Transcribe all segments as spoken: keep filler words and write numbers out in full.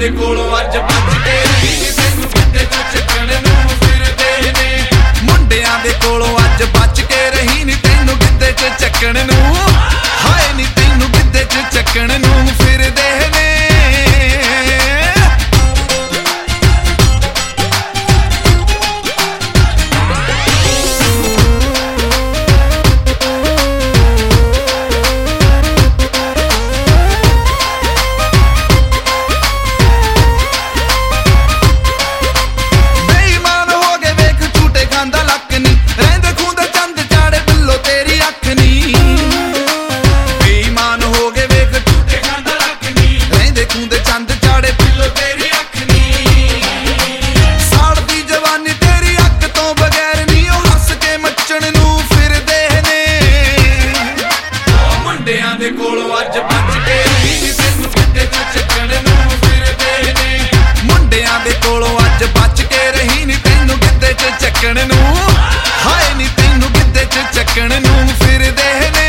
ਦੇ ਕੋਲੋਂ ਅੱਜ ਬਚ ਕੇ ਰਹੀ ਤੈਨੂੰ ਕਿਤੇ ਚੱਕਣ ਨੂੰ ਫਿਰਦੇ ਨੇ ਮੁੰਡਿਆਂ ਦੇ ਕੋਲੋਂ ਅੱਜ ਬਚ ਕੇ ਰਹੀ ਨੀ ਤੈਨੂੰ ਕਿਤੇ ਚੱਕਣ ਨੂੰ ਹਾਏ ਨੀ ਤੈਨੂੰ ਕਿਤੇ ਚੱਕਣ ਨੂੰ ਫਿਰਦੇ ਨੇ ਦੇ ਕੋਲੋਂ ਅੱਜ ਬਚ ਕੇ ਰਹੀ ਤੈਨੂੰ ਕਿਤੇ ਚੱਕਣ ਨੂੰ ਫਿਰਦੇ ਨੇ ਮੁੰਡਿਆਂ ਦੇ ਕੋਲੋਂ ਅੱਜ ਬਚ ਕੇ ਰਹੀ ਨੀ ਤੈਨੂੰ ਕਿਤੇ ਚੱਕਣ ਨੂੰ ਹਾਏ ਨੀ ਤੈਨੂੰ ਕਿਤੇ ਚੱਕਣ ਨੂੰ ਫਿਰਦੇ ਨੇ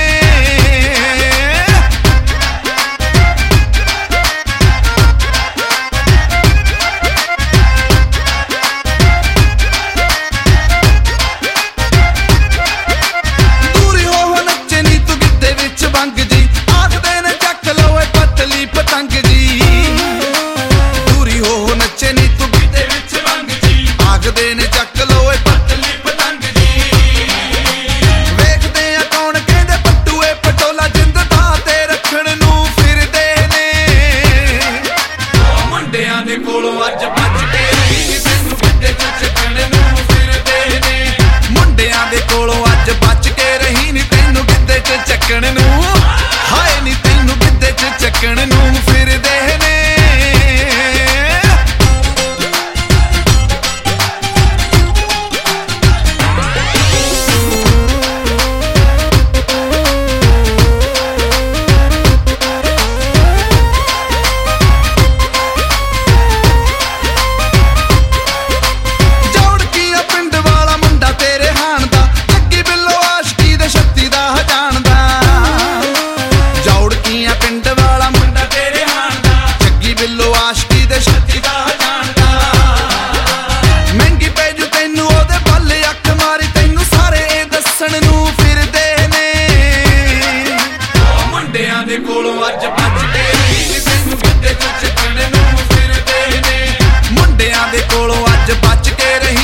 ਦੂਰੀ ਹੋ ਨੱਚੇ ਨੀ ਤੂੰ ਗਿੱਧੇ ਵਿੱਚ ਬੰਗ ਜੀ ਪਤੰਗ ਜੀ ਦੂਰੀ ਹੋ ਨੱਚੇ ਨੀ ਤੂੰ ਗਿੱਧੇ ਵਿੱਚ ਰੰਗ ਜੀ ਆਖਦੇ ਨੇ ਚੱਕ ਲੋ ਏ ਪਤਲੀ ਪਤੰਗ ਜੀ ਵੇਖਦੇ ਆ ਕੌਣ ਕਹਿੰਦੇ ਪੱਟੂਏ ਪਟੋਲਾ ਜਿੰਦ ਦਾ ਤੇ ਰੱਖਣ ਨੂੰ ਫਿਰਦੇ ਨੇ ਮੁੰਡਿਆਂ ਦੇ ਕੋਲੋਂ ਅੱਜ ਬਚ ਕੇ ਰਹੀ ਤੈਨੂੰ ਕਿਤੇ ਚੱਕਣ ਨੂੰ ਫਿਰਦੇ ਨੇ ਮੁੰਡਿਆਂ ਦੇ ਕੋਲੋਂ ਅੱਜ ਬਚ ਕੇ ਰਹੀ ਨੀ ਤੈਨੂੰ ਕਿਤੇ ਚੱਕਣ ਨੂੰ ਹਾਏ ਨੀ ਤੈਨੂੰ ਕਿਤੇ ਚੱਕਣ ਨੂੰ ਫਿਰਦੇ ਨੇ ਜੌੜਕੀਆਂ ਪਿੰਡ ਵਾਲਾ ਮੁੰਡਾ ਤੇਰੇ ਹਾਣ ਦਾ ਜੱਗੀ ਬਿੱਲੋ ਆਸ਼ਕੀ ਦੇ ਛੱਤੀ ਦਾ ਜਾਣਦਾ ਜੌੜਕੀਆਂ ਪਿੰਡ ਵਾਲਾ ਮੁੰਡਾ ਤੇਰੇ ਹਾਣ ਦਾ ਜੱਗੀ ਬਿੱਲੋ ਆਸ਼ਕੀ ਦੇ ਛੱਤੀ ਦਾ ਜਾਣਦਾ ਮਹਿੰਗੀ ਪੈ ਜੂ ਤੈਨੂੰ ਉਹਦੇ ਬੱਲ ਅੱਖ ਮਾਰੀ ਤੈਨੂੰ ਸਾਰੇ ਇਹ ਦੱਸਣ ਨੂੰ ਫਿਰਦੇ ਨੇ ਮੁੰਡਿਆਂ ਦੇ ਕੋਲੋਂ ਅੱਜ ਬਚ ਕੇ ਰਹੀ ਤੈਨੂੰ ਕਿਤੇ ਚੱਕਣ ਨੂੰ ਫਿਰਦੇ ਨੇ ਮੁੰਡਿਆਂ ਦੇ ਕੋਲੋਂ ਅੱਜ ਬਚ ਕੇ ਰਹੀ